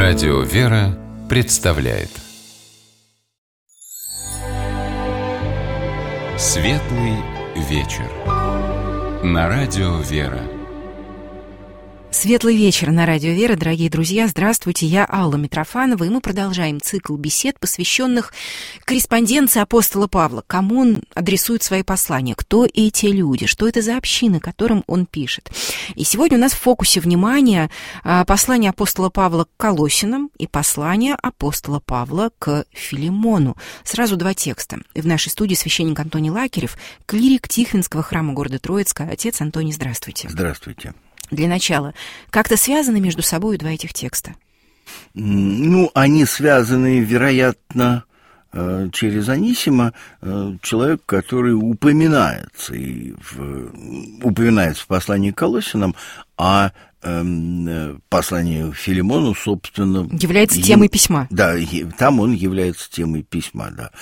Радио «Вера» представляет Светлый вечер на Радио «Вера». Светлый вечер на Радио «Вера», дорогие друзья. Здравствуйте, я Алла Митрофанова, и мы продолжаем цикл бесед, посвященных корреспонденции апостола Павла. Кому он адресует свои послания, кто эти люди, что это за общины, которым он пишет. И сегодня у нас в фокусе внимания послание апостола Павла к Колоссянам и послание апостола Павла к Филимону. Сразу два текста. И в нашей студии священник Антоний Лакерев, клирик Тихвинского храма города Троицка. Отец Антоний, здравствуйте. Здравствуйте. Для начала, как-то связаны между собой два этих текста? Они связаны, вероятно, через Анисима, человек, который упоминается в послании к Колоссянам, а послание Филимону, собственно... Является темой письма. Да, там он является темой письма, да.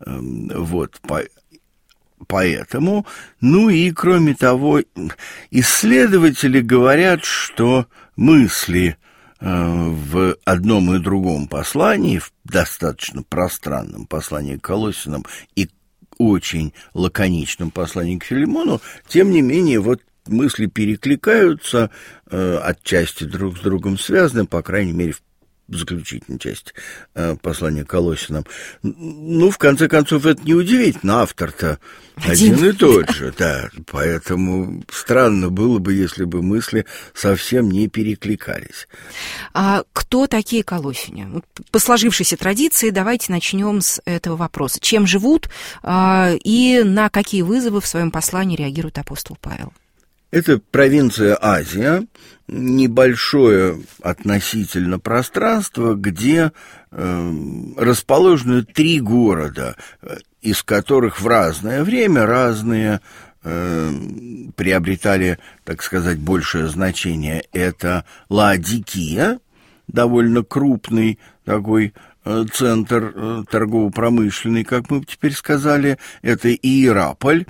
Поэтому, и кроме того, исследователи говорят, что мысли в одном и другом послании, в достаточно пространном послании к Колоссянам и очень лаконичном послании к Филимону, тем не менее, мысли перекликаются, отчасти друг с другом связаны, по крайней мере, в заключительной части послания к Колоссянам. В конце концов, это неудивительно, автор-то один и тот же, да, поэтому странно было бы, если бы мысли совсем не перекликались. А кто такие колоссяне? По сложившейся традиции давайте начнем с этого вопроса. Чем живут и на какие вызовы в своем послании реагирует апостол Павел? Это провинция Азия, небольшое относительно пространство, где расположены 3 города, из которых в разное время разные приобретали, так сказать, большее значение. Это Лаодикия, довольно крупный такой центр торгово-промышленный, как мы теперь сказали, это Иераполь,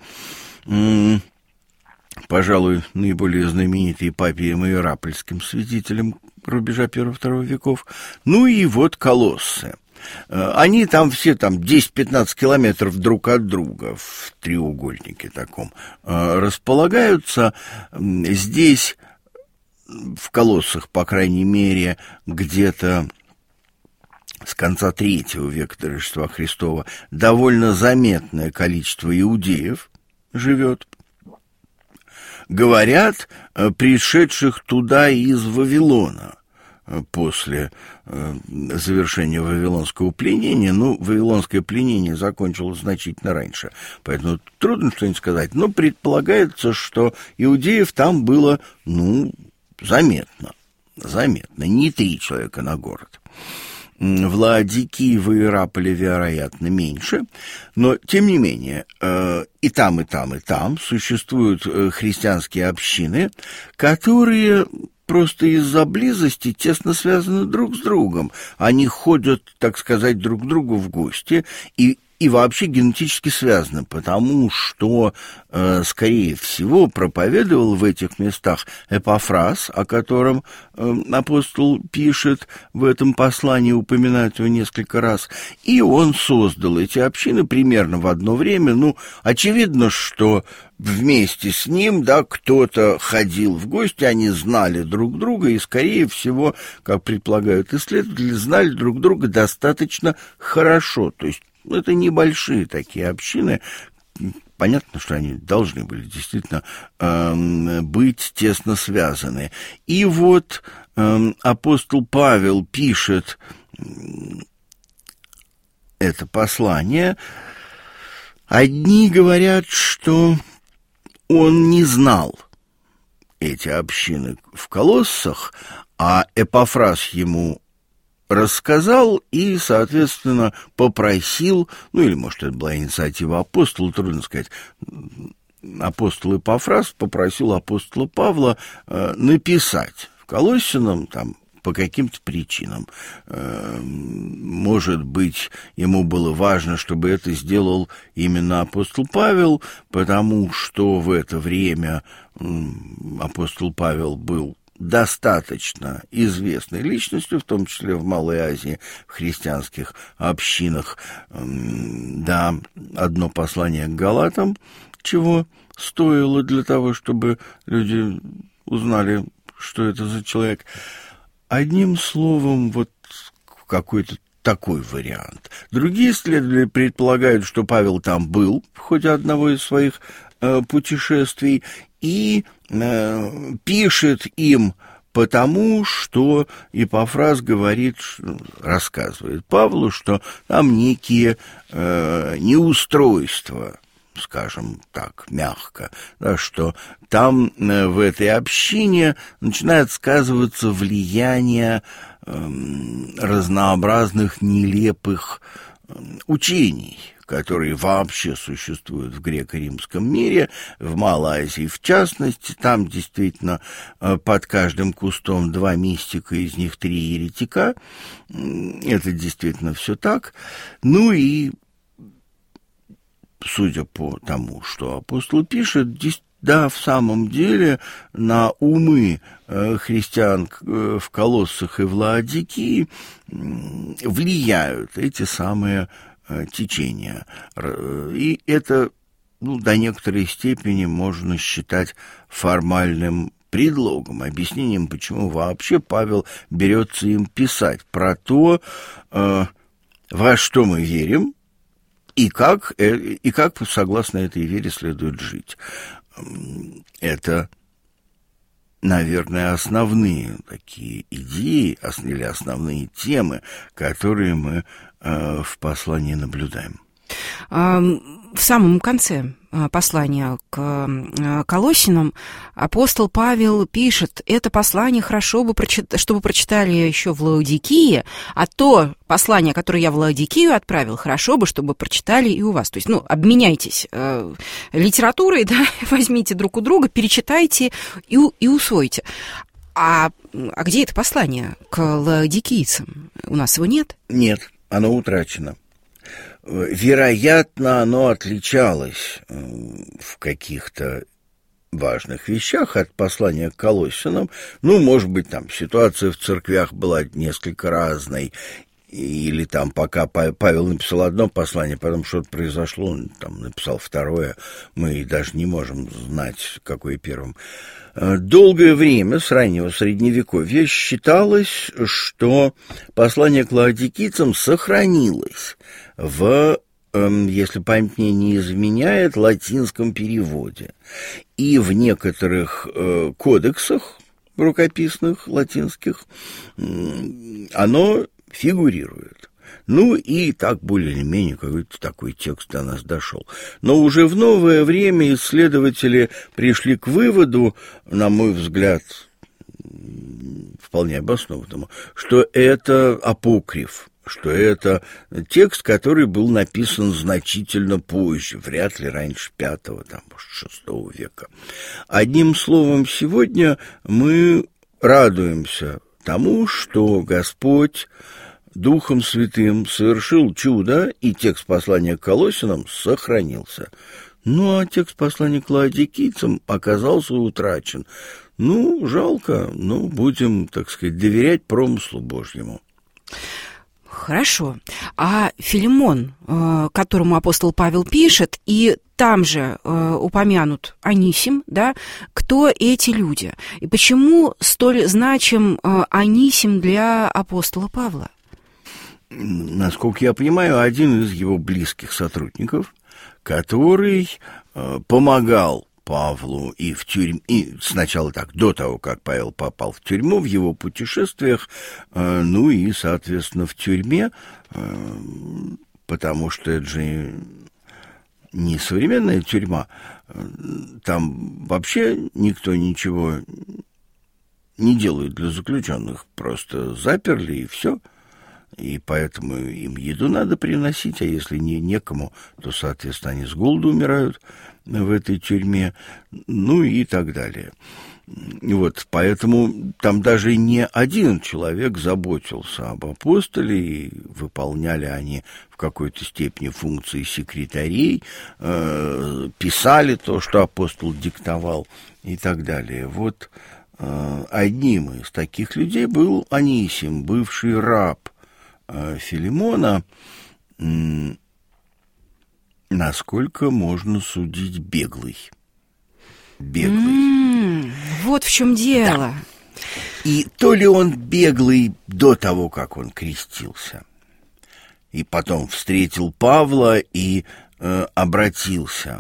пожалуй, наиболее знаменитый Папием Иерапольским святителем рубежа 1-2 веков, и Колоссы. Они там все 10-15 километров друг от друга в треугольнике таком располагаются. Здесь, в Колоссах, по крайней мере, где-то с конца III века до Рождества Христова довольно заметное количество иудеев живет. Говорят, пришедших туда из Вавилона после завершения вавилонского пленения. Вавилонское пленение закончилось значительно раньше, поэтому трудно что-нибудь сказать. Но предполагается, что иудеев там было, заметно. Не 3 человека на город. В Лаодикии, в Иераполе, вероятно, меньше, но, тем не менее, и там существуют христианские общины, которые просто из-за близости тесно связаны друг с другом. Они ходят, так сказать, друг к другу в гости и вообще генетически связаны, потому что, скорее всего, проповедовал в этих местах Эпафрас, о котором апостол пишет в этом послании, упоминает его несколько раз, и он создал эти общины примерно в одно время. Очевидно, что вместе с ним, кто-то ходил в гости, они знали друг друга и, скорее всего, как предполагают исследователи, знали друг друга достаточно хорошо, то есть это небольшие такие общины. Понятно, что они должны были действительно быть тесно связаны. И апостол Павел пишет это послание. Одни говорят, что он не знал эти общины в Колоссах, а Эпафрас ему рассказал и, соответственно, попросил, или, может, это была инициатива апостола, трудно сказать, апостол Эпафрас попросил апостола Павла написать в Колоссянам по каким-то причинам. Может быть, ему было важно, чтобы это сделал именно апостол Павел, потому что в это время апостол Павел был достаточно известной личностью, в том числе в Малой Азии, в христианских общинах. Да, одно послание к Галатам, чего стоило для того, чтобы люди узнали, что это за человек. Одним словом, вот какой-то такой вариант. Другие исследователи предполагают, что Павел там был в ходе одного из своих путешествий и пишет им потому, что Эпофраз говорит, рассказывает Павлу, что там некие неустройства, скажем так, мягко, да, что там в этой общине начинает сказываться влияние разнообразных нелепых учений, которые вообще существуют в греко-римском мире, в Малой Азии в частности. Там действительно под каждым кустом 2 мистика, из них 3 еретика. Это действительно все так. Ну и, судя по тому, что апостол пишет, да, в самом деле на умы христиан в Колоссах и в Лаодикии влияют эти самые течения. И это, до некоторой степени можно считать формальным предлогом, объяснением, почему вообще Павел берется им писать про то, во что мы верим, и как согласно этой вере следует жить. Это, наверное, основные такие идеи или основные темы, которые мы в послании наблюдаем. В самом конце послания к Колоссянам апостол Павел пишет: это послание хорошо бы, чтобы прочитали еще в Лаодикии, а то послание, которое я в Лаодикию отправил, хорошо бы, чтобы прочитали и у вас. То есть, обменяйтесь литературой, да, возьмите друг у друга, перечитайте и усвойте. А где это послание к лаодикийцам? У нас его нет? Нет, оно утрачено. Вероятно, оно отличалось в каких-то важных вещах от послания к Колоссянам. Может быть, там ситуация в церквях была несколько разной, или там пока Павел написал одно послание, потом что-то произошло, он там написал второе, мы даже не можем знать, какое первым. Долгое время, с раннего Средневековья, считалось, что послание к лаодикийцам сохранилось в, если память мне не изменяет, латинском переводе. И в некоторых кодексах рукописных латинских оно фигурирует. И так более или менее какой-то такой текст до нас дошел. Но уже в новое время исследователи пришли к выводу, на мой взгляд, вполне обоснованному, что это апокриф, что это текст, который был написан значительно позже, вряд ли раньше V, может, VI века. Одним словом, сегодня мы радуемся тому, что Господь Духом Святым совершил чудо, и текст послания к Колоссянам сохранился. А текст послания к лаодикийцам оказался утрачен. Жалко, будем, так сказать, доверять промыслу Божьему. Хорошо. А Филимон, которому апостол Павел пишет, и там же упомянут Анисим, да, кто эти люди? И почему столь значим Анисим для апостола Павла? Насколько я понимаю, один из его близких сотрудников, который помогал Павлу и в тюрьме, и сначала до того, как Павел попал в тюрьму, в его путешествиях, и, соответственно, в тюрьме, потому что это же не современная тюрьма, там вообще никто ничего не делает для заключенных, просто заперли и все. И поэтому им еду надо приносить, а если некому, то, соответственно, они с голоду умирают в этой тюрьме, и так далее. Поэтому там даже не один человек заботился об апостоле, и выполняли они в какой-то степени функции секретарей, писали то, что апостол диктовал, и так далее. одним из таких людей был Анисим, бывший раб Филимона, насколько можно судить, беглый. Вот в чем дело. Да. И то ли он беглый до того, как он крестился, и потом встретил Павла и обратился,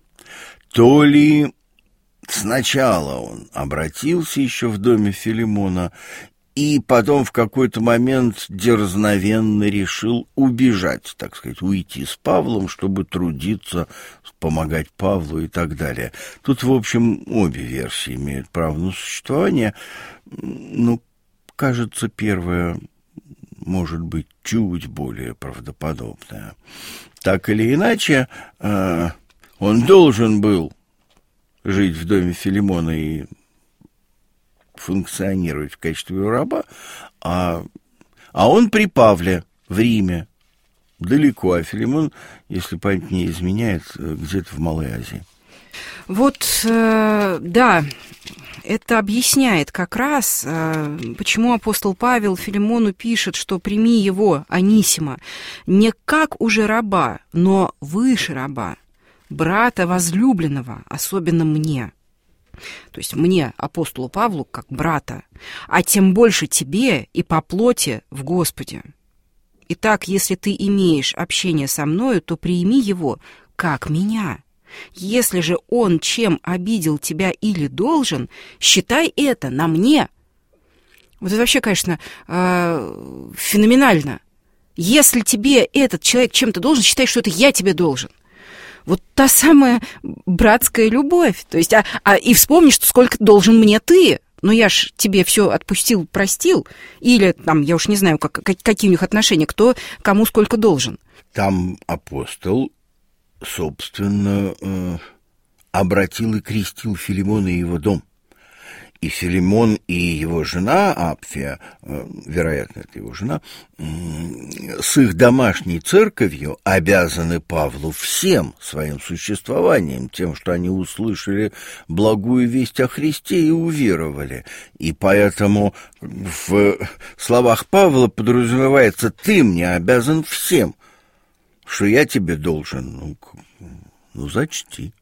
то ли сначала он обратился еще в доме Филимона, и потом в какой-то момент дерзновенно решил убежать, так сказать, уйти с Павлом, чтобы трудиться, помогать Павлу и так далее. Тут, в общем, обе версии имеют право на существование. Ну, кажется, первая может быть чуть более правдоподобная. Так или иначе, он должен был жить в доме Филимона и функционировать в качестве раба, а он при Павле в Риме, далеко, а Филимон, если память не изменяет, где-то в Малой Азии. Вот, да, это объясняет как раз, почему апостол Павел Филимону пишет, что прими его, Анисима, не как уже раба, но выше раба, брата возлюбленного, особенно мне. То есть мне, апостолу Павлу, как брата, а тем больше тебе и по плоти в Господе. Итак, если ты имеешь общение со мною, то прими его, как меня. Если же он чем обидел тебя или должен, считай это на мне. Вот это вообще, конечно, феноменально. Если тебе этот человек чем-то должен, считай, что это я тебе должен. Вот та самая братская любовь. То есть, и вспомни, что сколько должен мне ты. Но я ж тебе все отпустил, простил. Или там, я уж не знаю, какие у них отношения, кто кому сколько должен. Там апостол, собственно, обратил и крестил Филимона и его дом. И Филимон и его жена Апфия, вероятно, это его жена, с их домашней церковью обязаны Павлу всем своим существованием, тем, что они услышали благую весть о Христе и уверовали. И поэтому в словах Павла подразумевается: «Ты мне обязан всем, что я тебе должен, зачти».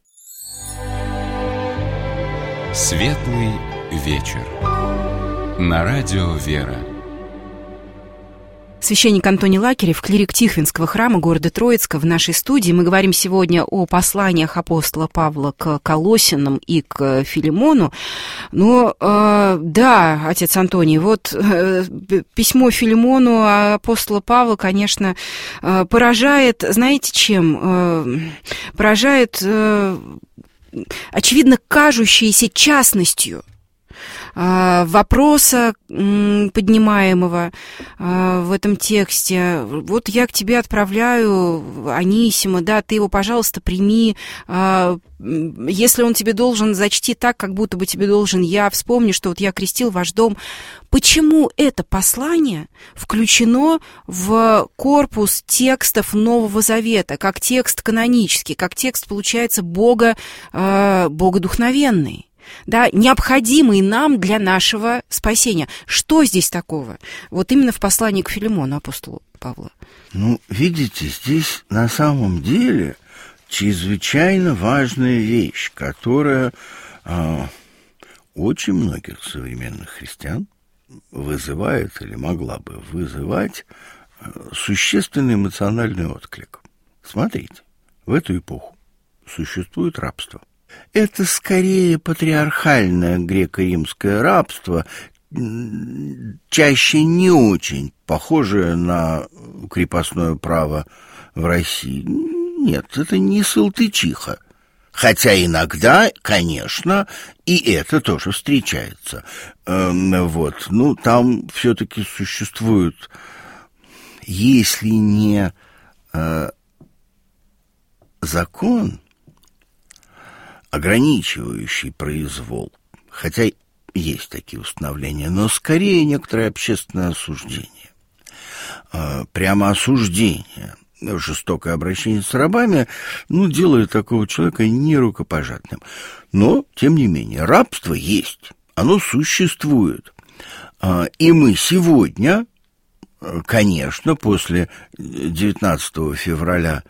Светлый вечер. На радио «Вера». Священник Антоний Лакерев, клирик Тихвинского храма города Троицка, в нашей студии. Мы говорим сегодня о посланиях апостола Павла к Колоссянам и к Филимону. Но, да, отец Антоний, вот письмо Филимону апостола Павла, конечно, поражает, знаете, чем? Поражает, очевидно, кажущейся частностью вопроса, поднимаемого в этом тексте. Вот я к тебе отправляю Анисима, да, ты его, пожалуйста, прими. Если он тебе должен, зачти так, как будто бы тебе должен я. Вспомни, что вот я крестил ваш дом. Почему это послание включено в корпус текстов Нового Завета, как текст канонический, как текст, получается, богодухновенный? Да, необходимый нам для нашего спасения. Что здесь такого? Вот именно в послании к Филимону, апостолу Павла. Видите, здесь на самом деле чрезвычайно важная вещь, которая очень многих современных христиан вызывает или могла бы вызывать существенный эмоциональный отклик. Смотрите, в эту эпоху существует рабство. Это скорее патриархальное греко-римское рабство, чаще не очень похожее на крепостное право в России. Нет, это не салтычиха. Хотя иногда, конечно, и это тоже встречается. Там все-таки существует, если не закон, ограничивающий произвол, хотя есть такие установления, но скорее некоторое общественное осуждение. Прямо осуждение, жестокое обращение с рабами, делает такого человека нерукопожатным. Но, тем не менее, рабство есть. оно существует. И мы сегодня, конечно, после 19 февраля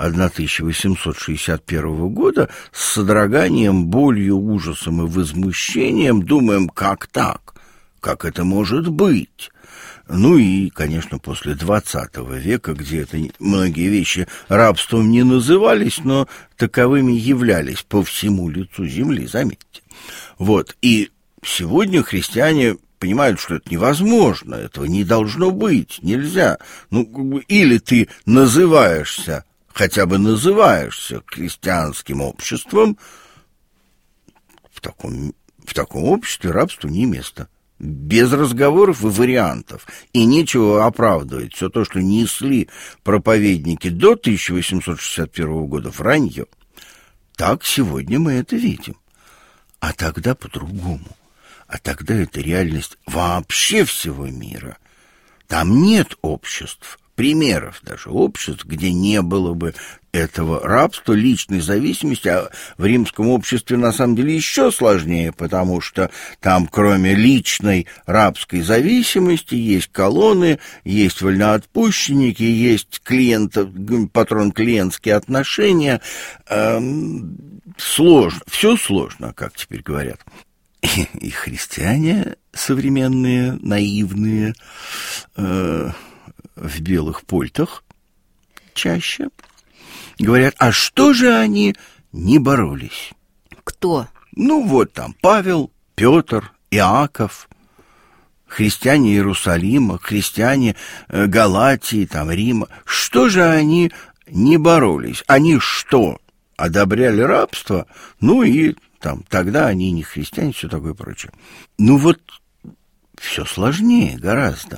1861 года с содроганием, болью, ужасом и возмущением думаем, как так? Как это может быть? Ну и, конечно, после 20 века, где это многие вещи рабством не назывались, но таковыми являлись по всему лицу земли, заметьте. Вот, и сегодня христиане понимают, что это невозможно, этого не должно быть, нельзя. Ну, или ты называешься, хотя бы называешься христианским обществом, в таком обществе рабству не место. Без разговоров и вариантов. И нечего оправдывать все то, что несли проповедники до 1861 года, вранье. Так сегодня мы это видим. А тогда по-другому. А тогда это реальность вообще всего мира. Там нет обществ, примеров даже обществ, где не было бы этого рабства, личной зависимости. А в римском обществе на самом деле еще сложнее, потому что там кроме личной рабской зависимости есть колонны, есть вольноотпущенники, есть патрон-клиентские отношения. Сложно, все сложно, как теперь говорят. И христиане современные, наивные, в белых польтах чаще говорят, а что же они не боролись? Кто? Ну вот там Павел, Петр, Иаков, христиане Иерусалима, христиане Галатии, там Рима. Что же они не боролись? Они что, одобряли рабство? Ну и там тогда они не христиане, все такое прочее. Ну вот все сложнее гораздо.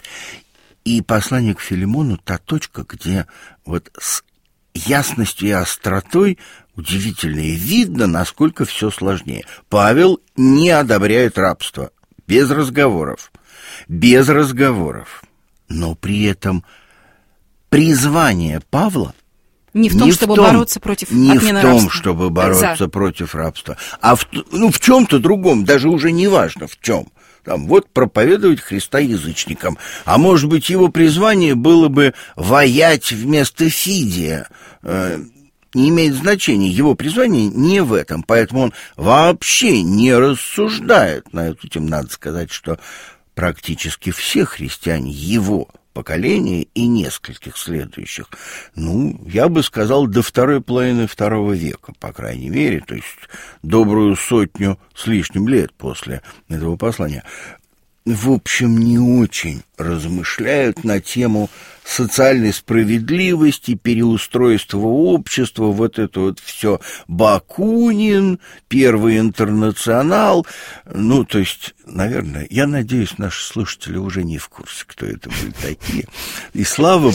И послание к Филимону та точка, где вот с ясностью и остротой удивительно и видно, насколько все сложнее. Павел не одобряет рабство. Без разговоров. Без разговоров. Но при этом призвание Павла не в том, чтобы бороться против отмены рабства. Не в том, чтобы бороться против рабства, а в чем-то другом, даже уже не важно в чем. Там, вот проповедовать Христа язычникам. А может быть, его призвание было бы воять вместо Фидия. Не имеет значения. Его призвание не в этом. Поэтому он вообще не рассуждает на эту тему. Надо сказать, что практически все христиане его поколения и нескольких следующих, ну, я бы сказал, до второй половины II века, по крайней мере, то есть добрую 100 с лишним лет после этого послания, в общем, не очень размышляют на тему социальной справедливости, переустройства общества, вот это вот все. Бакунин, Первый интернационал, ну, то есть, наверное, я надеюсь, наши слушатели уже не в курсе, кто это были такие. И слава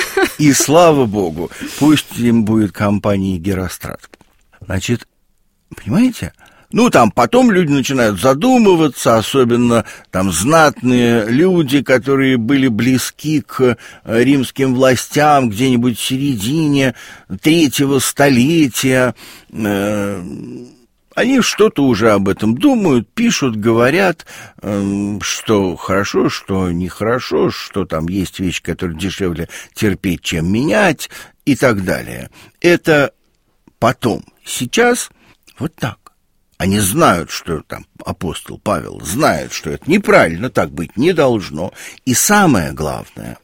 Богу, пусть им будет компания Герострат. Значит, понимаете? Ну, там потом люди начинают задумываться, особенно там знатные люди, которые были близки к римским властям где-нибудь в середине 3-го столетия. Они что-то уже об этом думают, пишут, говорят, что хорошо, что нехорошо, что там есть вещи, которые дешевле терпеть, чем менять, и так далее. Это потом. Сейчас вот так. Они знают, что там апостол Павел знает, что это неправильно, так быть не должно. И самое главное,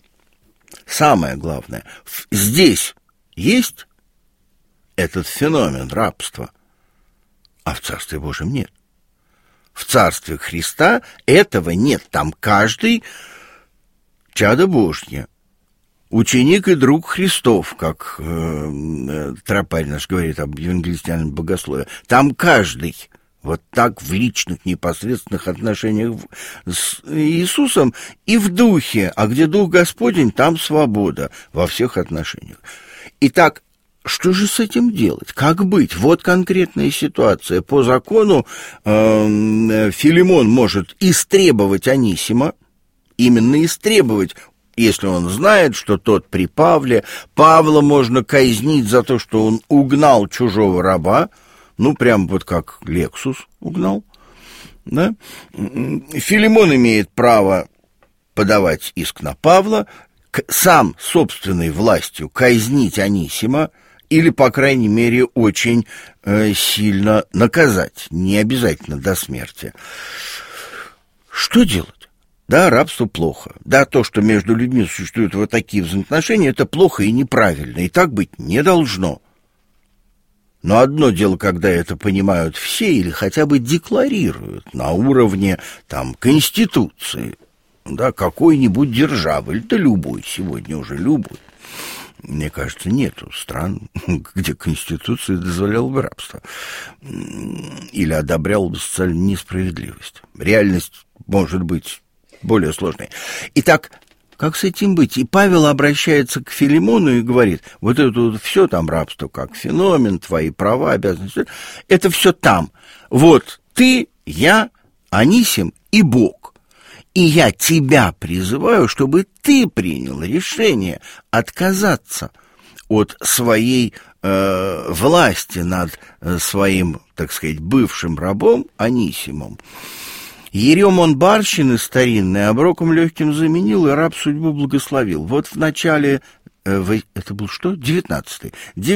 здесь есть этот феномен рабства, а в Царстве Божьем нет. В Царстве Христа этого нет. Там каждый чадо Божье, ученик и друг Христов, как тропарь наш говорит об евангелистианном богословии. Там каждый вот так в личных непосредственных отношениях с Иисусом и в духе, а где Дух Господень, там свобода во всех отношениях. Итак, что же с этим делать? Как быть? Вот конкретная ситуация. По закону Филимон может истребовать Анисима, именно истребовать, если он знает, что тот при Павле. Павла можно казнить за то, что он угнал чужого раба, ну, прям вот как Лексус угнал. Да? Филимон имеет право подавать иск на Павла, сам собственной властью казнить Анисима или, по крайней мере, очень сильно наказать, не обязательно до смерти. Что делать? Да, рабство плохо. Да, то, что между людьми существуют вот такие взаимоотношения, это плохо и неправильно, и так быть не должно. Но одно дело, когда это понимают все или хотя бы декларируют на уровне там, Конституции, да, какой-нибудь державы, да любой, сегодня уже любой. Мне кажется, нету стран, где Конституция дозволяла бы рабство или одобряла бы социальную несправедливость. Реальность может быть более сложной. Итак, как с этим быть? И Павел обращается к Филимону и говорит, вот это вот все там рабство как феномен, твои права, обязанности, это все там. Вот ты, я, Анисим и Бог. И я тебя призываю, чтобы ты принял решение отказаться от своей власти над своим, так сказать, бывшим рабом Анисимом. Ерем он барщины старинной оброком легким заменил, и раб судьбу благословил. Вот в начале, это был что? 19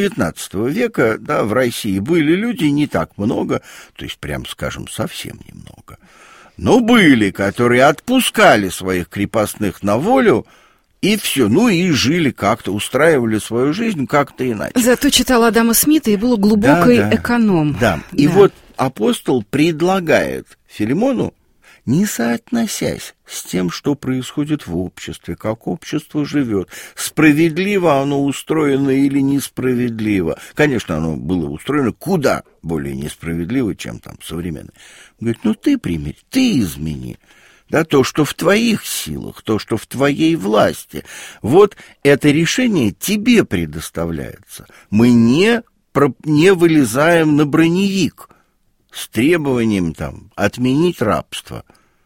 века, да, в России были люди, не так много, то есть, прям скажем, совсем немного. Но были, которые отпускали своих крепостных на волю, и все, ну и жили как-то, устраивали свою жизнь как-то иначе. Зато читал Адама Смита и был глубокий эконом. Да, и вот апостол предлагает Филимону, не соотносясь с тем, что происходит в обществе, как общество живет, справедливо оно устроено или несправедливо. Конечно, оно было устроено куда более несправедливо, чем там современное. Он говорит, ну ты примирь, ты измени. Да, то, что в твоих силах, то, что в твоей власти. Вот это решение тебе предоставляется. Мы не вылезаем на броневик с требованием там отменить рабство.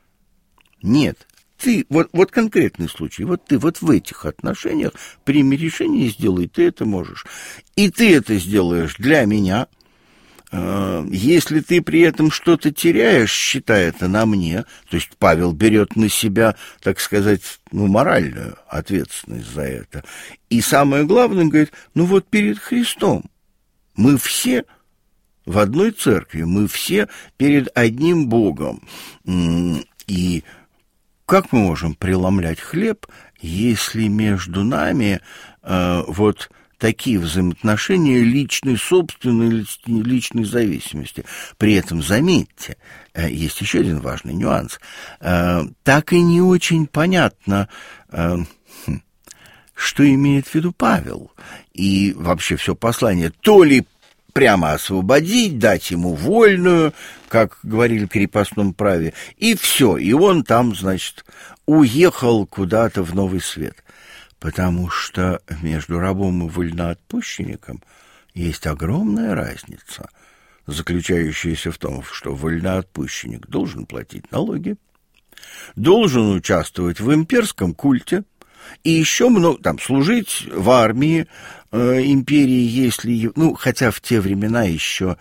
Нет, ты, вот конкретный случай, вот ты вот в этих отношениях прими решение и сделай, ты это можешь. И ты это сделаешь для меня. Если ты при этом что-то теряешь, считай это на мне. То есть Павел берет на себя, так сказать, моральную ответственность за это. И самое главное, говорит, вот перед Христом мы все в одной церкви, мы все перед одним Богом. И как мы можем преломлять хлеб, если между нами вот такие взаимоотношения личной собственной, личной зависимости? При этом, заметьте, есть еще один важный нюанс. Так и не очень понятно, что имеет в виду Павел. И вообще все послание то ли прямо освободить, дать ему вольную, как говорили в крепостном праве, и все, и он там, значит, уехал куда-то в новый свет. Потому что между рабом и вольноотпущенником есть огромная разница, заключающаяся в том, что вольноотпущенник должен платить налоги, должен участвовать в имперском культе, и еще там служить в армии империи, если... хотя в те времена еще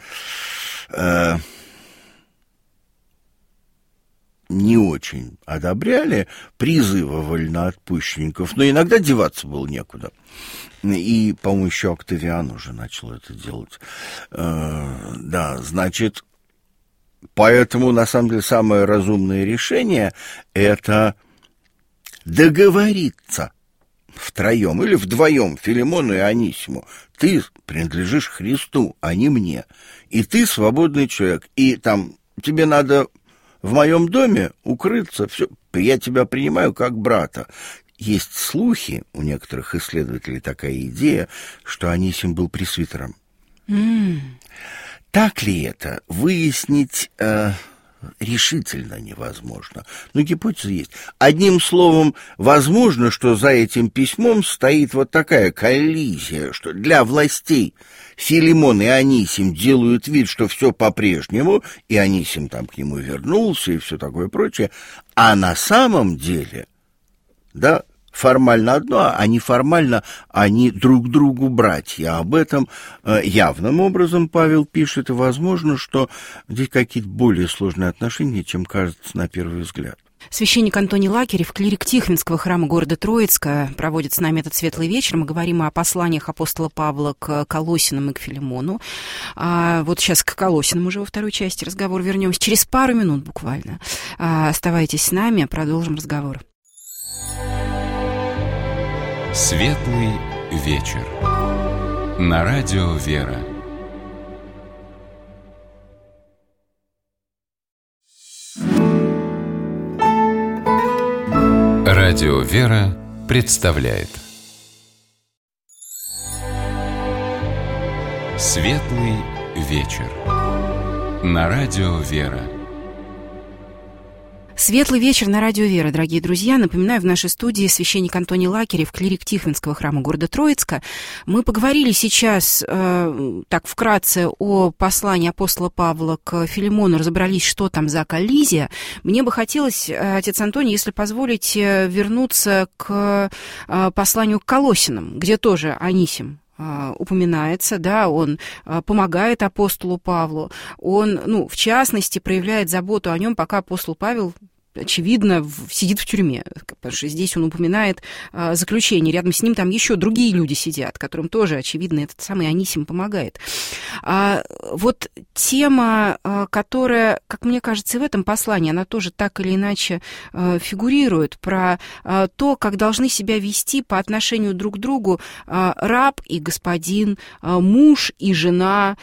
не очень одобряли призывы вольноотпущенников, но иногда деваться было некуда. И, по-моему, еще Октавиан уже начал это делать. Да, значит, поэтому, на самом деле, самое разумное решение — это договориться втроем или вдвоем, Филимону и Анисиму. Ты принадлежишь Христу, а не мне. И ты свободный человек. И там тебе надо в моем доме укрыться. Все, я тебя принимаю как брата. Есть слухи, у некоторых исследователей такая идея, что Анисим был пресвитером. Так ли это? Выяснить решительно невозможно. Но гипотеза есть. Одним словом, возможно, что за этим письмом стоит вот такая коллизия, что для властей Филимон и Анисим делают вид, что все по-прежнему, и Анисим там к нему вернулся и все такое прочее, а на самом деле, да, формально одно, а неформально они друг другу братья. Об этом явным образом Павел пишет, и возможно, что здесь какие-то более сложные отношения, чем кажется на первый взгляд. Священник Антоний Лакерев, клирик Тихвинского храма города Троицка, проводит с нами этот светлый вечер. Мы говорим о посланиях апостола Павла к Колоссянам и к Филимону. Вот сейчас к Колоссянам уже во второй части разговора вернемся. Через пару минут буквально. Оставайтесь с нами, продолжим разговор. Светлый вечер. На радио «Вера». Радио «Вера» представляет Светлый вечер. На радио «Вера». Светлый вечер на радио «Вера», дорогие друзья. Напоминаю, в нашей студии священник Антоний Лакерев, клирик Тихвинского храма города Троицка. Мы поговорили сейчас, так вкратце, о послании апостола Павла к Филимону, разобрались, что там за коллизия. Мне бы хотелось, отец Антоний, если позволите, вернуться к посланию к Колоссянам, где тоже Анисим упоминается, да, он помогает апостолу Павлу, он, в частности, проявляет заботу о нем, пока апостол Павел, очевидно, сидит в тюрьме, потому что здесь он упоминает заключение, рядом с ним там еще другие люди сидят, которым тоже, очевидно, этот самый Анисим помогает. Вот тема, которая, как мне кажется, и в этом послании, она тоже так или иначе фигурирует, про то, как должны себя вести по отношению друг к другу раб и господин, муж и жена,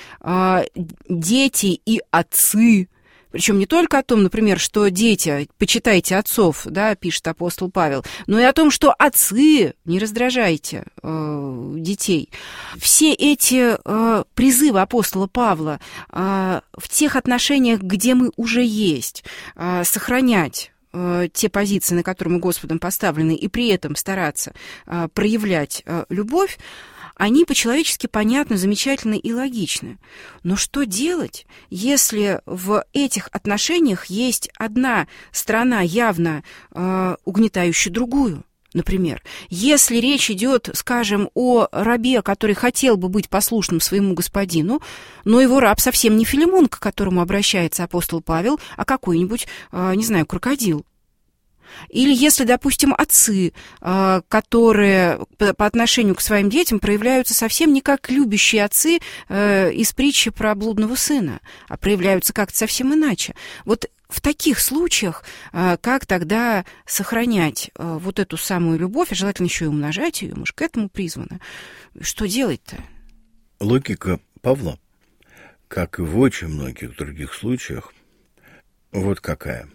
дети и отцы. Причем не только о том, например, что дети, почитайте отцов, да, пишет апостол Павел, но и о том, что отцы, не раздражайте детей. Все эти призывы апостола Павла в тех отношениях, где мы уже есть, сохранять те позиции, на которые мы Господом поставлены, и при этом стараться проявлять любовь, они по-человечески понятны, замечательны и логичны. Но что делать, если в этих отношениях есть одна сторона, явно угнетающая другую? Например, если речь идет, скажем, о рабе, который хотел бы быть послушным своему господину, но его раб совсем не Филимон, к которому обращается апостол Павел, а какой-нибудь, не знаю, крокодил. Или если, допустим, отцы, которые по отношению к своим детям проявляются совсем не как любящие отцы из притчи про блудного сына, а проявляются как-то совсем иначе. Вот в таких случаях как тогда сохранять вот эту самую любовь, а желательно еще и умножать ее, мы же к этому призваны. Что делать-то? Логика Павла, как и в очень многих других случаях, вот какая.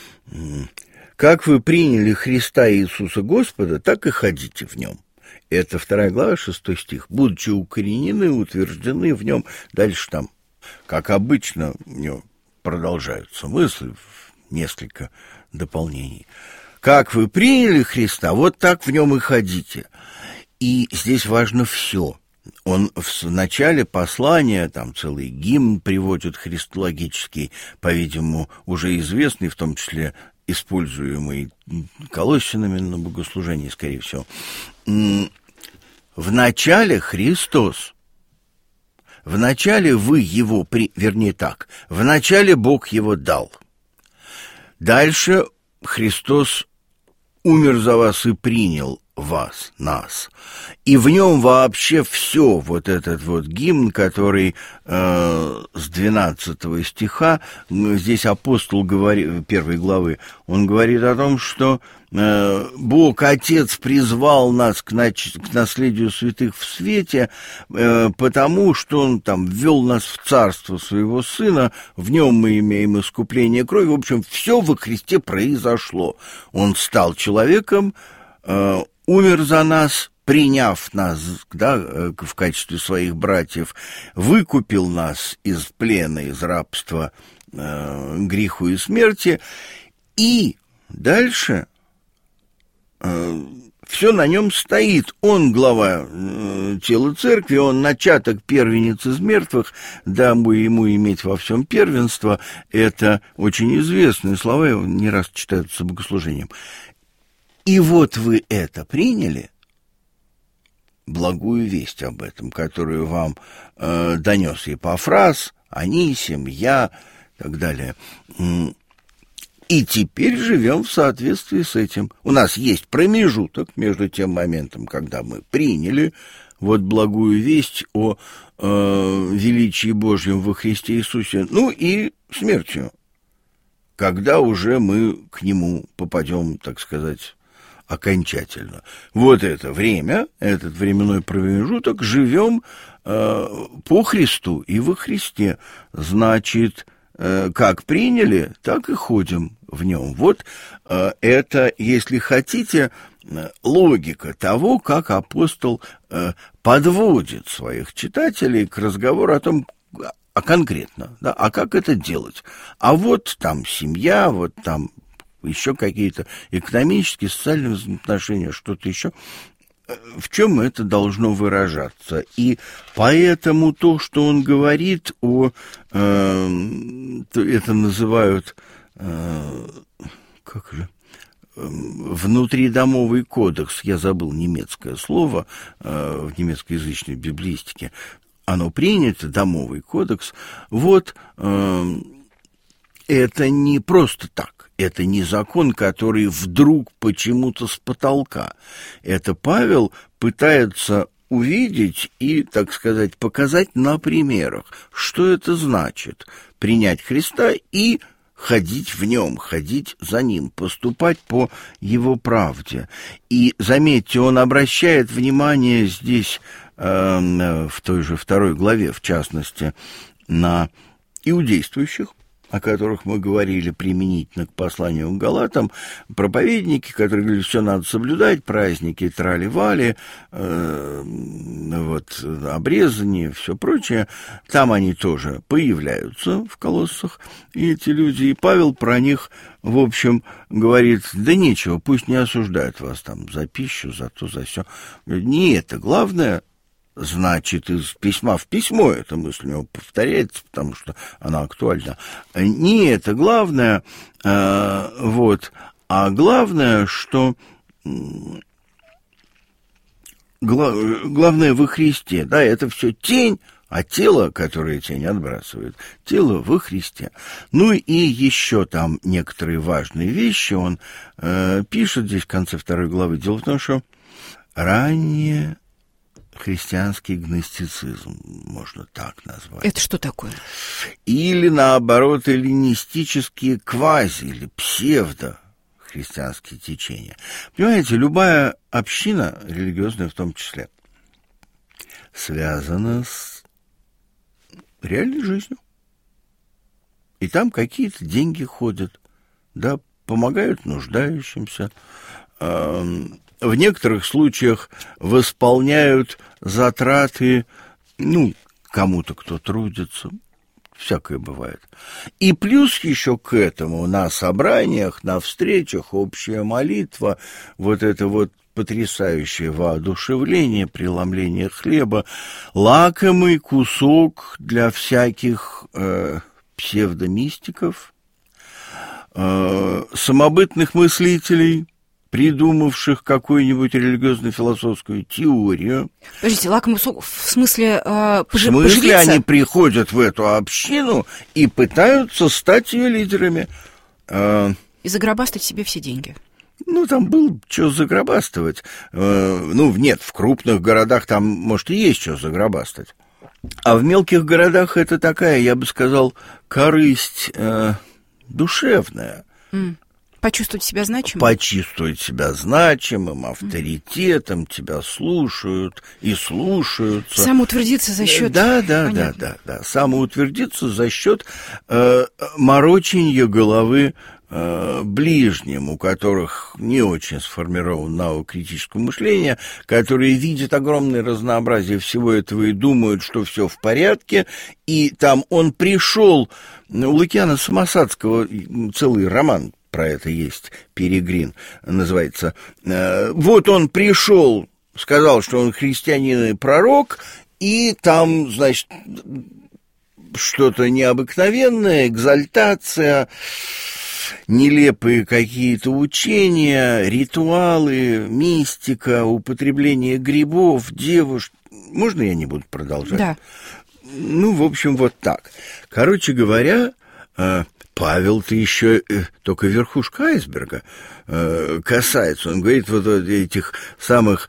«Как вы приняли Христа Иисуса Господа, так и ходите в Нем». Это 2 глава, 6 стих. «Будучи укоренены, утверждены в Нем». Дальше там, как обычно, у него продолжаются мысли, несколько дополнений. «Как вы приняли Христа, вот так в Нем и ходите». И здесь важно все. Он в начале послания, там целый гимн приводит христологический, по-видимому, уже известный, в том числе используемый Колоссянами на богослужении, скорее всего. В начале Христос, в начале вы его, вернее так, в начале Бог его дал. Дальше Христос умер за вас и принял вас, нас. И в нем вообще все, вот этот вот гимн, который с 12 стиха, здесь апостол говорит, 1 главы, он говорит о том, что Бог Отец призвал нас к наследию святых в свете, потому что Он там ввел нас в царство своего Сына, в Нем мы имеем искупление крови. В общем, все во Христе произошло. Он стал человеком, умер за нас, приняв нас, да, в качестве своих братьев, выкупил нас из плена, из рабства греху и смерти, и дальше все на нем стоит. Он глава тела церкви, он начаток, первенец из мертвых, дабы ему иметь во всем первенство. Это очень известные слова, не раз читаются богослужением. И вот вы это приняли, благую весть об этом, которую вам донес Епафрас, Анисим, я и так далее. И теперь живем в соответствии с этим. У нас есть промежуток между тем моментом, когда мы приняли вот благую весть о величии Божьем во Христе Иисусе, ну и смертью, когда уже мы к Нему попадем, так сказать, окончательно. Вот это время, этот временной промежуток, живем по Христу и во Христе. Значит, как приняли, так и ходим в Нем. Вот это, если хотите, логика того, как апостол подводит своих читателей к разговору о том, а конкретно, да, а как это делать? А вот там семья, вот там еще какие-то экономические, социальные взаимоотношения, что-то еще. В чем это должно выражаться? И поэтому то, что он говорит о... это называют... как же? Внутридомовый кодекс, я забыл немецкое слово в немецкоязычной библеистике, оно принято, домовый кодекс, вот это не просто так, это не закон, который вдруг почему-то с потолка, это Павел пытается увидеть и, так сказать, показать на примерах, что это значит принять Христа и ходить в Нем, ходить за Ним, поступать по Его правде. И, заметьте, он обращает внимание здесь, в той же 2 главе, в частности, на иудействующих, о которых мы говорили применительно к посланию к Галатам, проповедники, которые говорили, все надо соблюдать, праздники, трали-вали, вот, обрезание, все прочее, там они тоже появляются в Колоссах, и эти люди, и Павел про них, в общем, говорит, да нечего, пусть не осуждают вас там за пищу, за то, за сё. Не это главное. Значит, из письма в письмо эта мысль у него повторяется, потому что она актуальна. Не это главное, вот, а главное, что главное во Христе, да, это все тень, а тело, которое тень отбрасывает, тело во Христе. Ну и еще там некоторые важные вещи он пишет здесь в конце 2 главы. Дело в том, что ранее христианский гностицизм, можно так назвать. Это что такое? Или, наоборот, эллинистические квази- или псевдо-христианские течения. Понимаете, любая община, религиозная в том числе, связана с реальной жизнью. И там какие-то деньги ходят, да, помогают нуждающимся, в некоторых случаях восполняют затраты, ну, кому-то, кто трудится, всякое бывает. И плюс еще к этому на собраниях, на встречах общая молитва, вот это вот потрясающее воодушевление, преломление хлеба, лакомый кусок для всяких псевдомистиков, самобытных мыслителей, придумавших какую-нибудь религиозно-философскую теорию. Подождите, лакомый кусок в смысле В смысле, поживиться? они приходят в эту общину и пытаются стать ее лидерами. И загробастать себе все деньги. Ну, там было что загробастывать. Ну, нет, в крупных городах там, может, и есть что загробастать. А в мелких городах это такая, я бы сказал, корысть душевная. Почувствовать себя значимым? Почувствовать себя значимым, авторитетом, тебя слушают и слушаются. Самоутвердиться за счет... Да. Самоутвердиться за счет мороченья головы ближним, у которых не очень сформирован навык критического мышления, которые видят огромное разнообразие всего этого и думают, что все в порядке, и там он пришел, у Лукиана Самосадского целый роман про это есть, «Перегрин» называется. Вот он пришел, сказал, что он христианин и пророк, и там, значит, что-то необыкновенное, экзальтация, нелепые какие-то учения, ритуалы, мистика, употребление грибов, девушек. Можно я не буду продолжать? Да. Ну, в общем, вот так. Короче говоря, Павел-то еще только верхушка айсберга касается. Он говорит вот этих самых,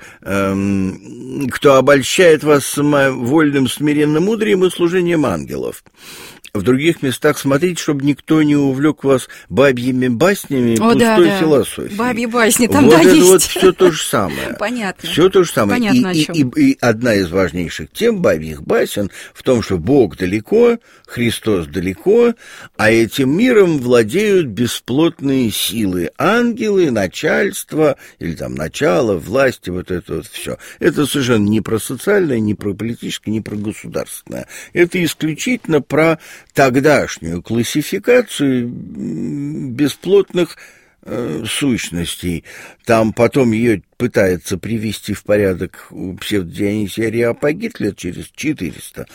кто обольщает вас самовольным смиренным мудрием и служением ангелов. В других местах смотрите, чтобы никто не увлек вас бабьими баснями и пустой философией. Бабьи басни там, вот да, это есть. Вот все то же самое. Понятно. Все то же самое. Понятно, о чем. И одна из важнейших тем бабьих басен в том, что Бог далеко, Христос далеко, а этим миром владеют бесплотные силы, ангелы, начальство, или там начало, власти, вот это вот все. Это совершенно не про социальное, не про политическое, не про государственное. Это исключительно про тогдашнюю классификацию бесплотных сущностей. Там потом ее пытается привести в порядок у псевдодионисия Ареопагит лет через 400.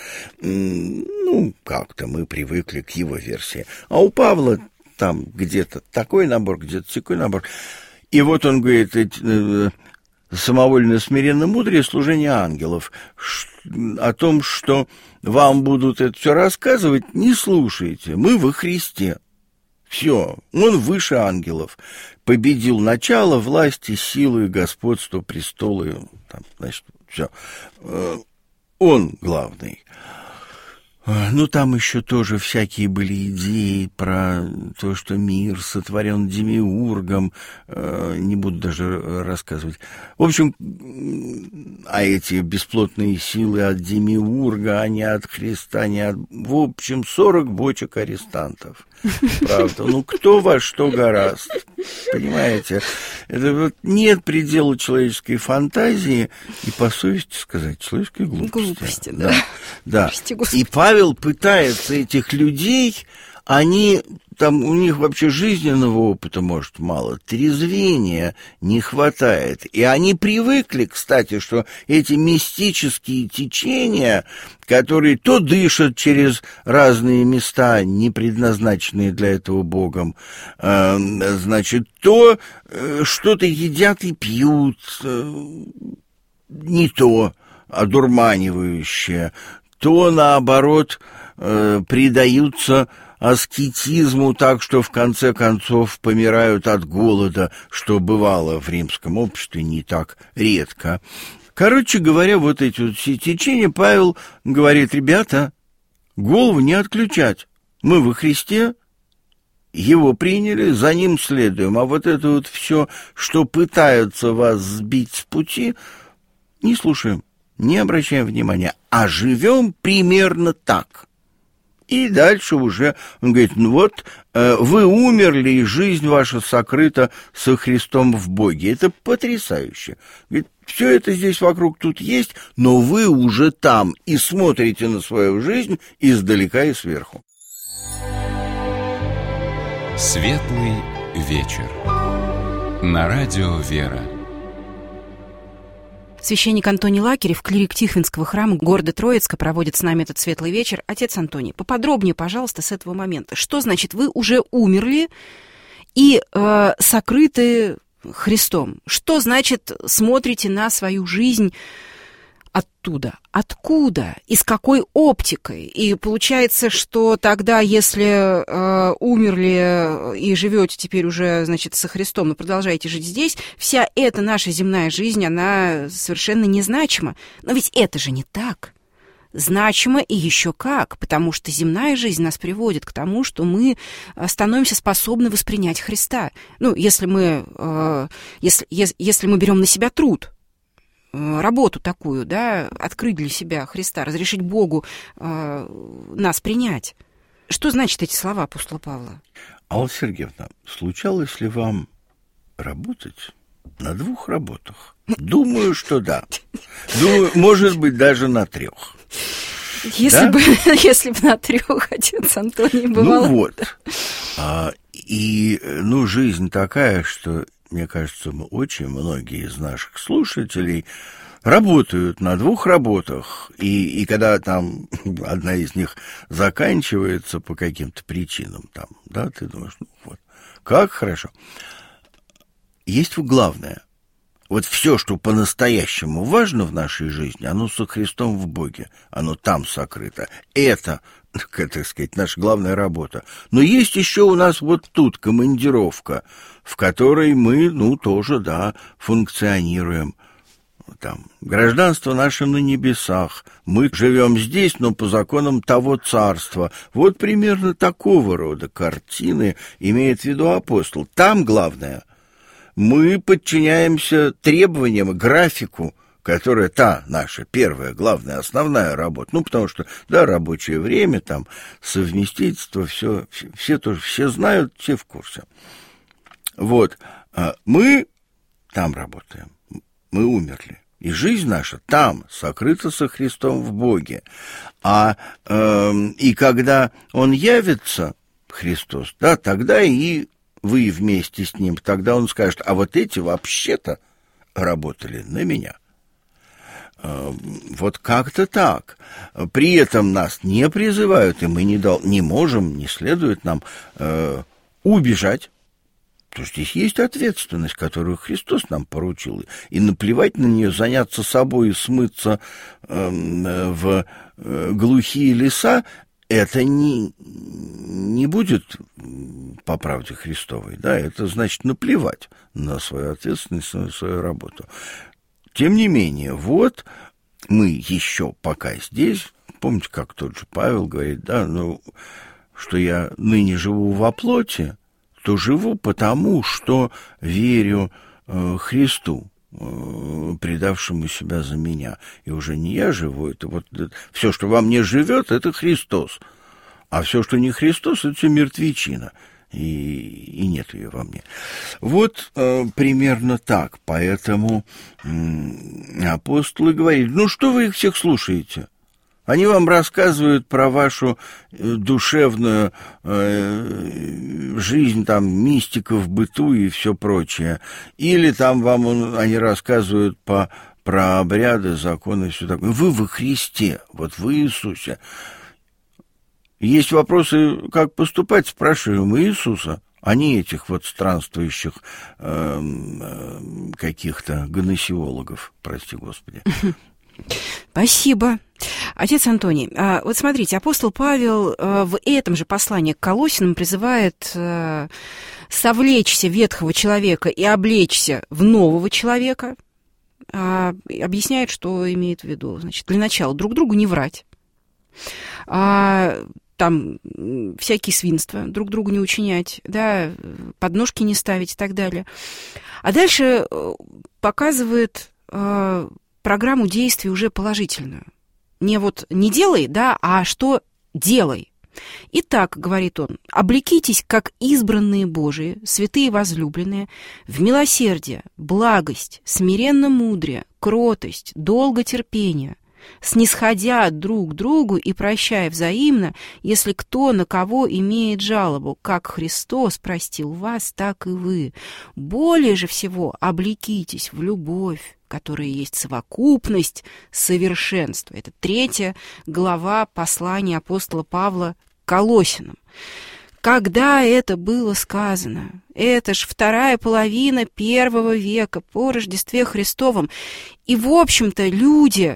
Ну, как-то мы привыкли к его версии. А у Павла там где-то такой набор, где-то такой набор. И вот он говорит, самовольно смиренно мудрее служение ангелов, о том, что вам будут это все рассказывать, не слушайте, мы во Христе. Все, он выше ангелов, победил начало, власти, силы, господство, престолы, там, значит, все. Он главный. Ну, там еще тоже всякие были идеи про то, что мир сотворен демиургом, не буду даже рассказывать. В общем, а эти бесплотные силы от демиурга, а не от Христа, не от... В общем, 40 бочек арестантов. Правда. Ну, кто во что гораст, понимаете? Это вот нет предела человеческой фантазии и, по совести сказать, человеческой глупости. Глупости, да. Да. Прости, Господи. И Павел пытается этих людей, они, там у них вообще жизненного опыта, может, мало, трезвения не хватает. И они привыкли, кстати, что эти мистические течения, которые то дышат через разные места, не предназначенные для этого Богом, значит, то что-то едят и пьют, не то, одурманивающее, то, наоборот, предаются аскетизму так, что в конце концов помирают от голода, что бывало в римском обществе не так редко. Короче говоря, вот эти вот все течения, Павел говорит, ребята, голову не отключать. Мы во Христе, его приняли, за ним следуем. А вот это вот все, что пытаются вас сбить с пути, не слушаем, не обращаем внимания, а живем примерно так. И дальше уже он говорит, ну вот, вы умерли, и жизнь ваша сокрыта со Христом в Боге. Это потрясающе. Говорит, все это здесь вокруг тут есть, но вы уже там и смотрите на свою жизнь издалека и сверху. Светлый вечер. На радио «Вера». Священник Антоний Лакерев, клирик Тихвинского храма города Троицка, проводит с нами этот светлый вечер. Отец Антоний, поподробнее, пожалуйста, с этого момента. Что значит, вы уже умерли и сокрыты Христом? Что значит, смотрите на свою жизнь оттуда? Откуда? И с какой оптикой? И получается, что тогда, если умерли и живете теперь уже, значит, со Христом, но продолжаете жить здесь, вся эта наша земная жизнь, она совершенно незначима. Но ведь это же не так. Значимо и еще как, потому что земная жизнь нас приводит к тому, что мы становимся способны воспринять Христа. Ну, если мы берем на себя труд, работу такую, да, открыть для себя Христа, разрешить Богу нас принять. Что значит эти слова апостола Павла? Алла Сергеевна, случалось ли вам работать на 2 работах? Думаю, что да. Думаю, может быть, даже на 3. Если бы на 3, отец Антоний, бывало. Ну вот. Жизнь такая, что, мне кажется, очень многие из наших слушателей работают на 2 работах, и когда там одна из них заканчивается по каким-то причинам, там, да, ты думаешь, ну вот, Как хорошо. Есть главное. Вот все, что по-настоящему важно в нашей жизни, оно со Христом в Боге, оно там сокрыто. Это, так сказать, наша главная работа. Но есть еще у нас вот тут командировка, в которой мы, тоже, функционируем. Там, гражданство наше на небесах. Мы живем здесь, но по законам того царства. Вот примерно такого рода картины имеет в виду апостол. Там главное. Мы подчиняемся требованиям, графику, которая та наша первая, главная, основная работа. Потому что, рабочее время, там, совместительство, все тоже, все знают, все в курсе. Вот, мы там работаем, мы умерли. И жизнь наша там, сокрыта со Христом в Боге. И когда Он явится, Христос, тогда и вы вместе с Ним, тогда Он скажет, а вот эти вообще-то работали на меня. Вот как-то так. При этом нас не призывают, и мы не можем, не следует нам убежать. Потому что здесь есть ответственность, которую Христос нам поручил. И наплевать на нее, заняться собой и смыться в глухие леса, это не будет по правде Христовой. Это значит наплевать на свою ответственность, на свою работу. Тем не менее, вот мы еще пока здесь, помните, как тот же Павел говорит, что я ныне живу во плоти, то живу потому, что верю Христу, предавшему себя за меня. И уже не я живу, это все, что во мне живет, это Христос. А все, что не Христос, это все мертвечина. И нет ее во мне. Вот примерно так. Поэтому апостолы говорили, что вы их всех слушаете? Они вам рассказывают про вашу душевную жизнь, там, мистика в быту и все прочее. Или там они рассказывают про обряды, законы и все такое. Вы во Христе, вот в Иисусе. Есть вопросы, как поступать, спрашиваем Иисуса, а не этих странствующих каких-то гносеологов, прости Господи. Спасибо. Отец Антоний, вот смотрите, апостол Павел в этом же послании к Колоссянам призывает совлечься ветхого человека и облечься в нового человека. Объясняет, что имеет в виду. Значит, для начала друг другу не врать. Там всякие свинства, друг другу не учинять, подножки не ставить и так далее. А дальше показывает программу действий уже положительную. Не делай, а что делай. Итак, говорит он, облекитесь, как избранные Божии, святые возлюбленные, в милосердие, благость, смиренно-мудрие, кротость, долготерпение, снисходя друг другу и прощая взаимно, если кто на кого имеет жалобу, как Христос простил вас, так и вы. Более же всего облекитесь в любовь, которая есть совокупность совершенства. Это 3 глава послания апостола Павла к Колоссянам. Когда это было сказано? Это ж 2 половина 1 века по Рождестве Христовом. И, в общем-то, люди,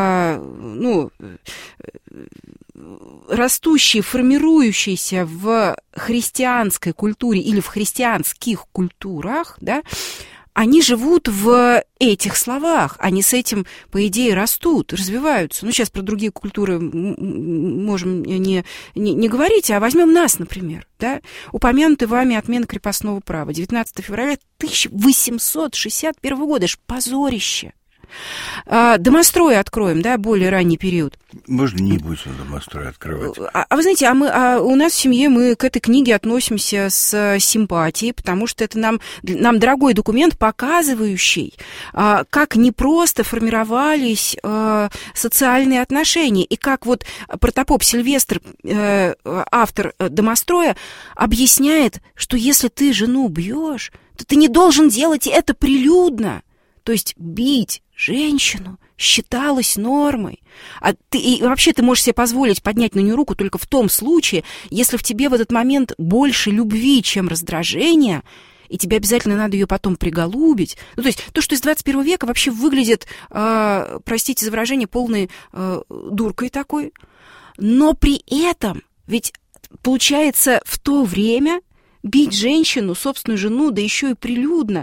растущие, формирующиеся в христианской культуре или в христианских культурах, они живут в этих словах, они с этим, по идее, растут, развиваются. Сейчас про другие культуры можем не говорить, а возьмем нас, например. Упомянутый вами отмена крепостного права. 19 февраля 1861 года. Это ж позорище. Домострой откроем, более ранний период. Можно не будем домострой открывать. А вы знаете, у нас в семье мы к этой книге относимся с симпатией, потому что это нам дорогой документ, показывающий, как непросто формировались социальные отношения, и как протопоп Сильвестр, автор «Домостроя», объясняет, что если ты жену бьешь, то ты не должен делать это прилюдно. То есть бить женщину считалось нормой. И вообще ты можешь себе позволить поднять на нее руку только в том случае, если в тебе в этот момент больше любви, чем раздражения, и тебе обязательно надо ее потом приголубить. Ну, то есть то, что из 21 века вообще выглядит, простите за выражение, полной дуркой такой. Но при этом, ведь получается, в то время бить женщину, собственную жену, да еще и прилюдно,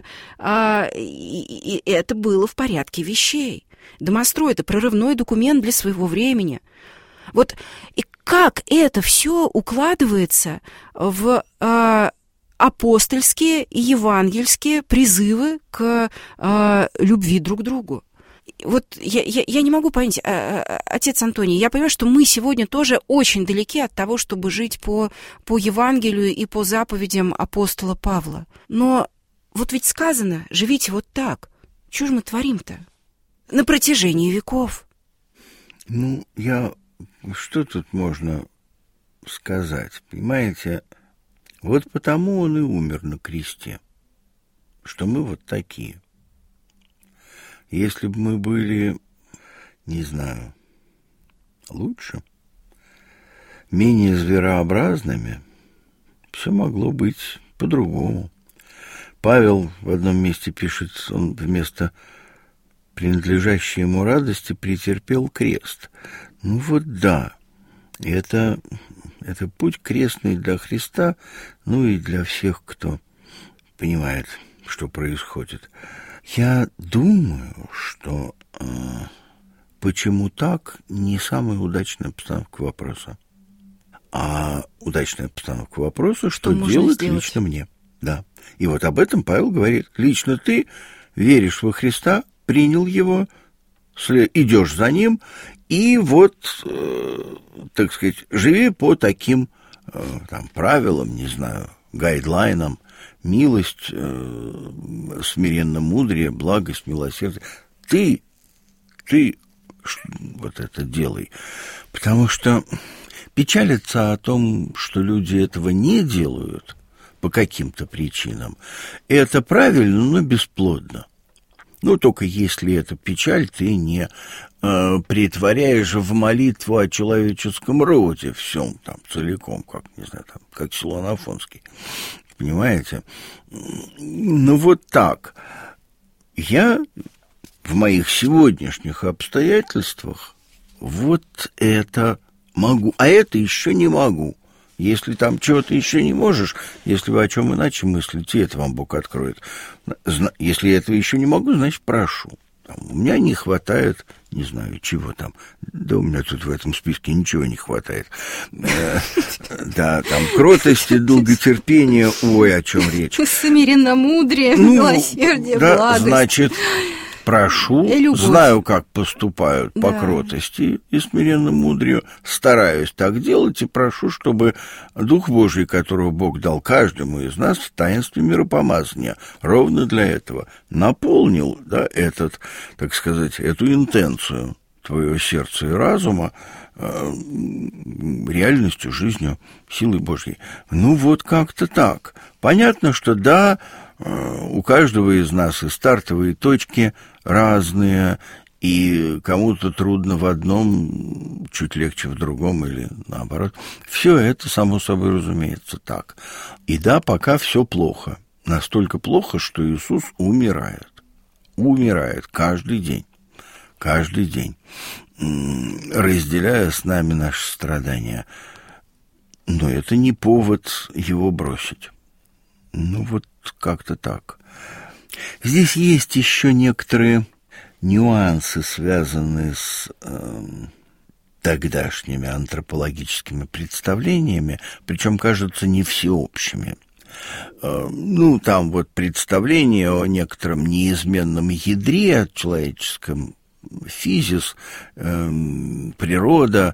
и это было в порядке вещей. Домострой — это прорывной документ для своего времени. Вот и как это все укладывается в апостольские и евангельские призывы к любви друг к другу? Вот я не могу понять, отец Антоний, я понимаю, что мы сегодня тоже очень далеки от того, чтобы жить по Евангелию и по заповедям апостола Павла. Но вот ведь сказано, живите вот так. Чего же мы творим-то? На протяжении веков. Ну, что тут можно сказать? Понимаете, вот потому он и умер на кресте, что мы вот такие. Если бы мы были, не знаю, лучше, менее зверообразными, все могло быть по-другому. Павел в одном месте пишет, он вместо принадлежащей ему радости претерпел крест. Ну вот да, это путь крестный для Христа, ну и для всех, кто понимает, что происходит. Я думаю, что почему так, не самая удачная постановка вопроса. А удачная постановка вопроса, что делать лично мне. Да. И вот об этом Павел говорит. Лично ты веришь во Христа, принял его, идешь за ним, и вот, так сказать, живи по таким правилам, не знаю, гайдлайнам. Милость, смиренно-мудрее, благость, милосердие. Ты вот это делай. Потому что печалиться о том, что люди этого не делают по каким-то причинам, это правильно, но бесплодно. Ну, только если эта печаль ты не притворяешь в молитву о человеческом роде всем там целиком, как, не знаю, там, как Силуан Афонский. Понимаете? Ну, вот так. Я в моих сегодняшних обстоятельствах вот это могу, а это еще не могу. Если там чего-то еще не можешь, если вы о чем иначе мыслите, это вам Бог откроет. Если я этого еще не могу, значит, прошу. У меня не хватает, не знаю, чего там. Да у меня тут в этом списке ничего не хватает. Да, там кротости, долготерпения, ой, о чем речь. Смиренно-мудрее, милосердие, благость. Значит, прошу, знаю, как поступают по кротости и смиренно-мудрию, стараюсь так делать и прошу, чтобы Дух Божий, которого Бог дал каждому из нас в таинстве миропомазания, ровно для этого наполнил, так сказать, эту интенцию твоего сердца и разума реальностью, жизнью, силой Божьей. Ну, вот как-то так. Понятно, что у каждого из нас и стартовые точки разные, и кому-то трудно в одном, чуть легче в другом, или наоборот. Все это, само собой разумеется, так. И пока все плохо. Настолько плохо, что Иисус умирает. Умирает каждый день. Каждый день. Разделяя с нами наши страдания. Но это не повод его бросить. Ну, вот как-то так. Здесь есть еще некоторые нюансы, связанные с тогдашними антропологическими представлениями, причем, кажется, не всеобщими. Ну, там вот представление о некотором неизменном ядре человеческом, физис, природа,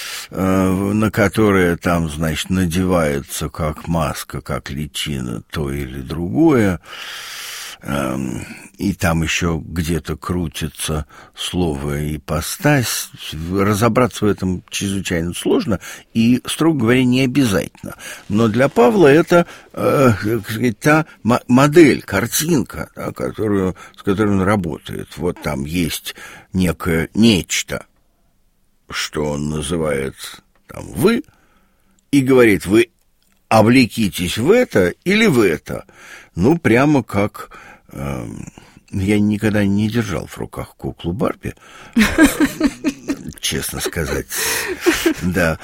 на которое там, значит, надевается как маска, как личина то или другое. и там еще где-то крутится слово «ипостась». Разобраться в этом чрезвычайно сложно и, строго говоря, не обязательно. Но для Павла это, та модель, картинка, да, с которой он работает. Вот там есть некое нечто, что он называет там «вы», и говорит: вы облекитесь в это или в это. Ну, прямо как... Я никогда не держал в руках куклу Барби, честно сказать. Да.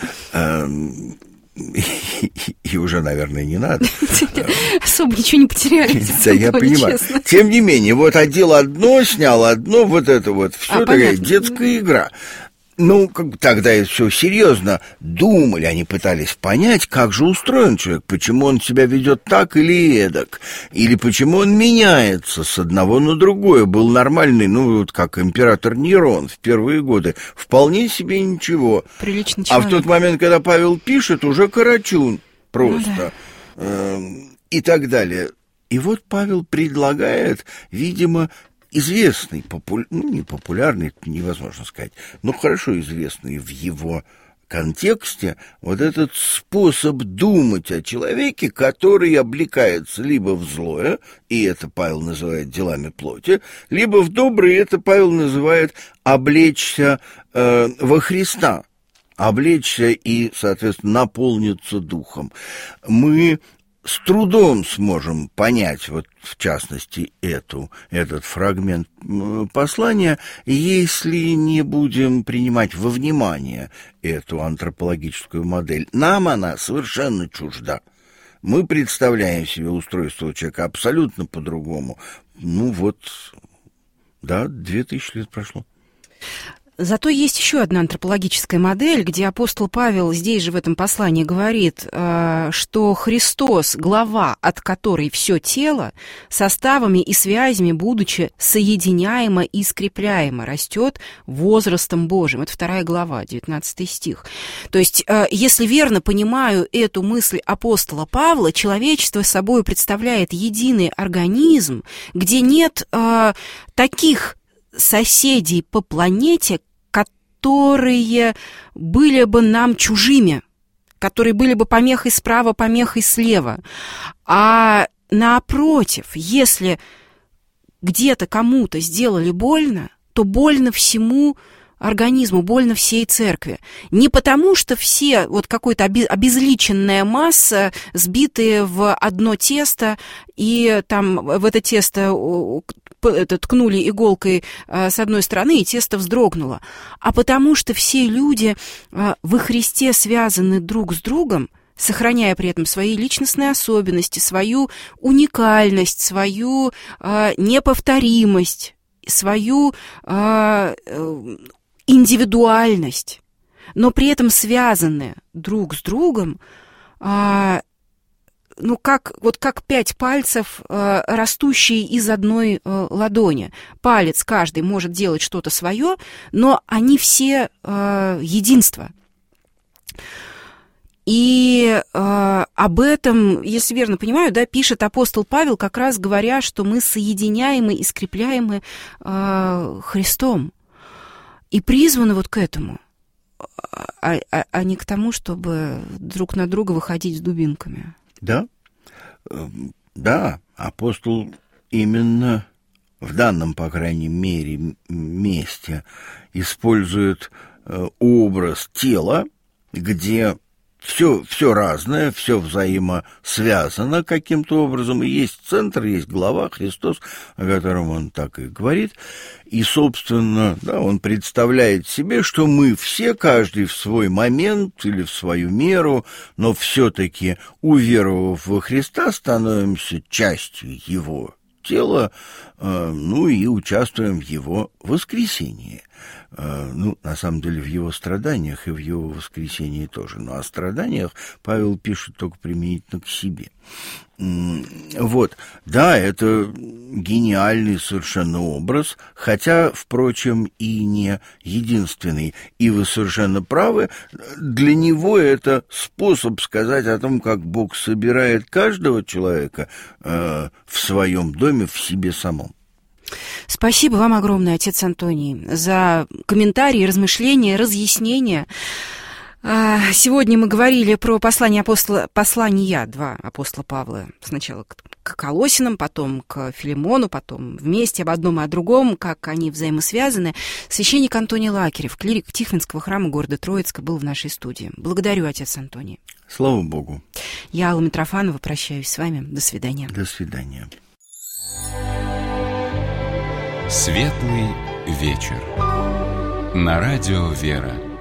И уже, наверное, не надо. Особо ничего не потеряли. Да, я понимаю. Тем не менее, вот одел одно, снял одно, вот это вот. Все такая детская игра. Ну, тогда это все серьезно думали, они пытались понять, как же устроен человек, почему он себя ведет так или эдак, или почему он меняется с одного на другое. Был нормальный, ну, вот как император Нерон в первые годы, вполне себе ничего. Приличный человек. А в тот момент, когда Павел пишет, уже карачун просто. Ну, да. И так далее. И вот Павел предлагает, видимо, известный, не популярный, невозможно сказать, но хорошо известный в его контексте вот этот способ думать о человеке, который облекается либо в злое, и это Павел называет делами плоти, либо в доброе, и это Павел называет облечься во Христа, облечься и, соответственно, наполниться духом. Мы с трудом сможем понять, вот в частности, этот фрагмент послания, если не будем принимать во внимание эту антропологическую модель. Нам она совершенно чужда. Мы представляем себе устройство человека абсолютно по-другому. Ну вот, да, 2000 лет прошло. Зато есть еще одна антропологическая модель, где апостол Павел здесь же в этом послании говорит, что Христос, глава, от которой все тело, составами и связями, будучи соединяемо и скрепляемо, растет возрастом Божьим. Это 2 глава, 19 стих. То есть, если верно понимаю эту мысль апостола Павла, человечество собой представляет единый организм, где нет таких соседей по планете, которые были бы нам чужими, которые были бы помехой справа, помехой слева. А напротив, если где-то кому-то сделали больно, то больно всему организму, больно всей церкви. Не потому, что все, вот какая-то обезличенная масса, сбитые в одно тесто, и там в это тесто ткнули иголкой с одной стороны, и тесто вздрогнуло, а потому что все люди во Христе связаны друг с другом, сохраняя при этом свои личностные особенности, свою уникальность, свою неповторимость, свою индивидуальность, но при этом связаны друг с другом, ну, как 5 пальцев, растущие из одной ладони. Палец каждый может делать что-то свое, но они все единство. И об этом, если верно понимаю, да, пишет апостол Павел, как раз говоря, что мы соединяемы и скрепляемы Христом. И призваны вот к этому, а не к тому, чтобы друг на друга выходить с дубинками. Да, да, апостол именно в данном, по крайней мере, месте использует образ тела, где все разное, все взаимосвязано каким-то образом, и есть центр, есть глава, Христос, о котором он так и говорит, и, собственно, да, он представляет себе, что мы все, каждый в свой момент или в свою меру, но все-таки, уверовав во Христа, становимся частью Его тела, ну и участвуем в Его воскресении. Ну, на самом деле, в его страданиях и в его воскресении тоже. Но о страданиях Павел пишет только применительно к себе. Вот, да, это гениальный совершенно образ, хотя, впрочем, и не единственный. И вы совершенно правы, для него это способ сказать о том, как Бог собирает каждого человека в своем доме, в себе самом. Спасибо вам огромное, отец Антоний, за комментарии, размышления, разъяснения. Сегодня мы говорили про послания 2 апостола Павла. Сначала к Колоссянам, потом к Филимону, потом вместе об одном и о другом, как они взаимосвязаны. Священник Антоний Лакерев, клирик Тихвинского храма города Троицка, был в нашей студии. Благодарю, отец Антоний. Слава Богу. Я, Алла Митрофанова, прощаюсь с вами. До свидания. До свидания. Светлый вечер. На радио «Вера».